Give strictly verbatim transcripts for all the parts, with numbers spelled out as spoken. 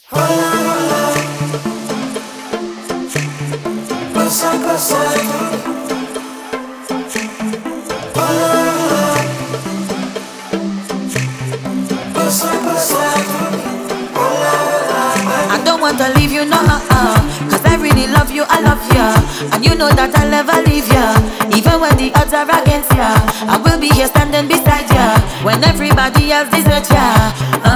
Closer, closer. I don't want to leave you, no, uh-uh. Cause I really love you, I love ya. And you know that I'll never leave ya. Even when the odds are against ya, I will be here standing beside ya. When everybody else desert ya,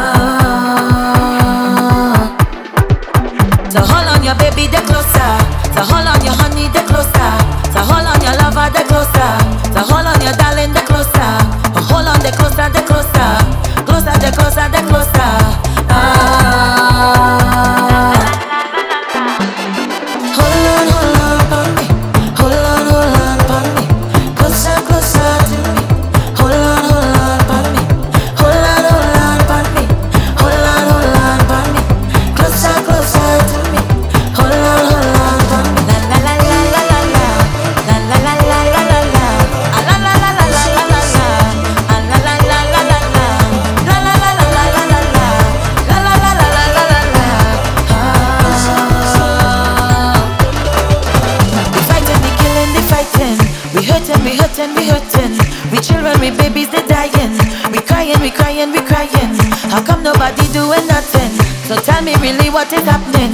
uh. So hold on your baby, the closer. So hold on your honey, the closer. So hold on your lover, the closer. So hold on your darling, the closer. Oh, hold on the closer, the closer. Closer, the closer, the closer. Ah. Hold on, hold on for me. Hold on, hold on for me. Closer, closer to me. Hold on, hold on for me. Hold on, hold on for me. Hold on, hold on for me. Closer, closer to me. Hold on, hold on for me. La la la la la la la. La la la la la la la. Ah la la la la la la la. Ah la la la la la la. La la la la la la la. La la la la la la la. We fighting, we killing, we fighting. We hurting, we hurting, we hurting. We children, we babies, they dying. We crying, we crying, we crying. How come nobody doing nothing? So tell me really what is happening.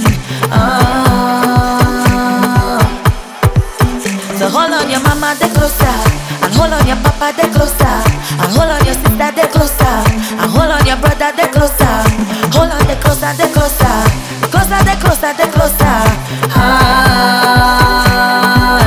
Ah. So hold on your mama, they closer. And hold on your papa, they closer. And hold on your sister, they closer. And hold on your brother, they closer. Hold on, they closer, they closer. Closer, they closer, they closer. Ah.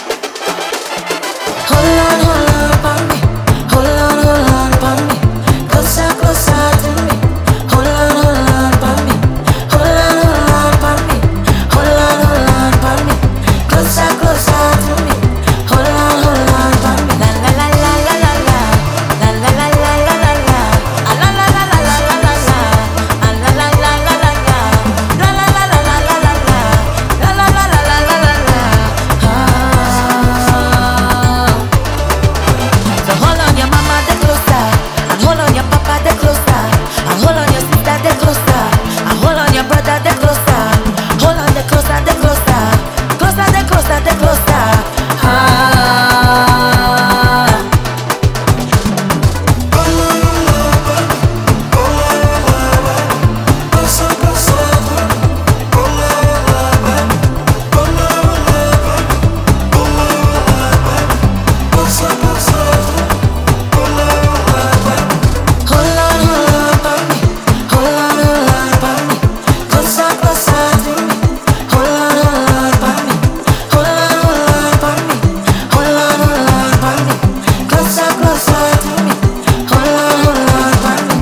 Hold on, hold on for me. Hold on, hold on for me. Closer, closer to me. Hold on, hold on for me. Hold on, hold on for me. Hold on, hold on for me. Closer, closer to me. Hold on, hold on for me. La la la la la la la. La la la la la la la. Ah la la la la la la la la. Ah la la la la la la. La la la la la la la la. La la la la la la la la. Ah. So hold on your mama, they closer. And hold on your papa, they closer. And hold on your sister, they closer. And hold on your brother, they closer. Hold on, they closer, they closer. Closer, they closer, they closer. Ah. Hold on, hold on for me. Hold on, hold on for me. Closer, closer to me. Hold on, hold on for me. Hold on, hold on for me. Hold on, hold on for me. Closer, closer to me. Hold on, hold on for me.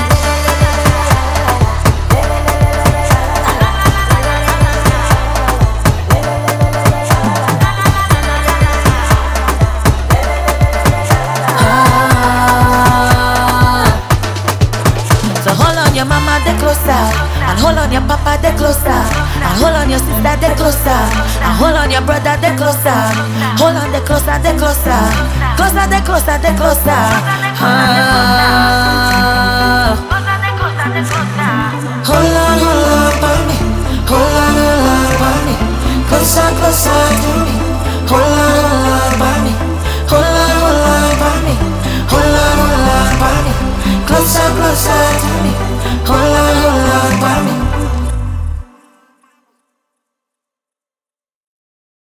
Ah. So hold on your mama, they closer. And hold on your papa, they closer. And hold on your sister, they closer. And hold on your brother, they closer. Hold on, they closer, they closer. Closer, they closer, they closer. Ah.